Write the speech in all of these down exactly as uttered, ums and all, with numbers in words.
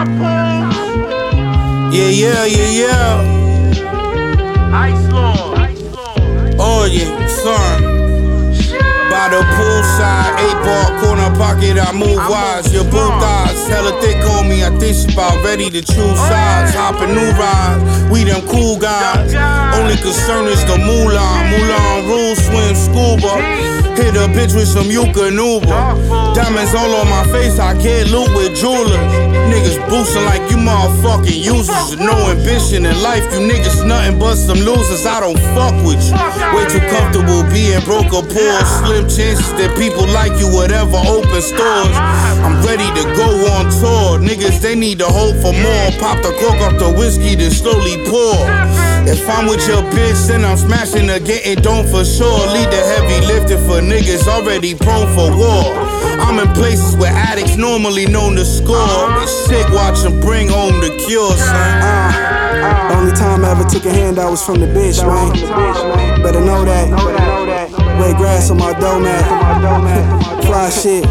Yeah, yeah, yeah, yeah. Ice Lord. Oh yeah, son. By the poolside, eight ball corner pocket, I move wise. Your both eyes, hella thick on me. I think she about ready to choose sides. Hopping new rides, we them cool guys. Only concern is the moolah. Moulin Rouge, swim scuba. Hit a bitch with some Yuka Nuba. Diamonds all on my face, I can't loot with jewelers. Niggas boosting like you motherfucking users. No ambition in life, you niggas nothing but some losers. I don't fuck with you. Way too comfortable being broke or poor. Slim chances that people like you, whatever, open stores. I'm ready to go on tour. Niggas, they need to hope for more. Pop the cork off the whiskey, then slowly pour. If I'm with your bitch, then I'm smashing her, getting done for sure. Lead the heavy lifting for niggas already prone for war. I'm in places where addicts normally known to score. It's sick watching bring home the cure, son. Uh, only time I ever took a handout was from the bitch, man. Better know that. Wet grass on my dough mat. Fly shit.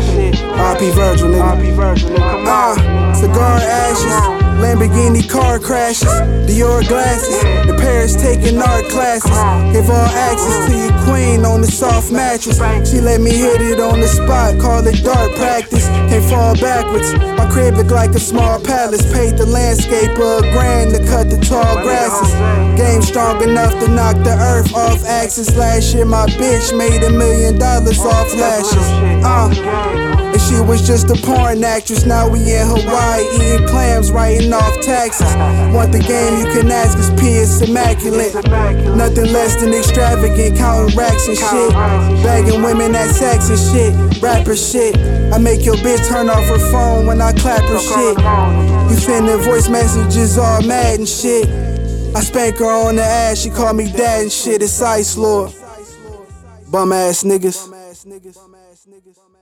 R P Virgil, nigga. Uh, cigar ashes. Lamborghini car crashes, Dior glasses, the Paris taking art classes. Give all access to your queen on the soft mattress. She let me hit it on the spot, call it dart practice. Can't fall backwards, my crib look like a small palace. Paid the landscaper a grand to cut the tall grasses. Game strong enough to knock the earth off axis. Last year my bitch made a million dollars off lashes. Uh. And she was just a porn actress. Now we in Hawaii eating clams, writing off taxes. Want the game, you can ask, cause P is immaculate. Nothing less than extravagant, counting racks and shit. Bagging women at sex and shit. Rapper shit. I make your bitch turn off her phone when I clap her shit. You sending voice messages all mad and shit. I spank her on the ass, she call me dad and shit. It's Ice Lord. Bum ass niggas.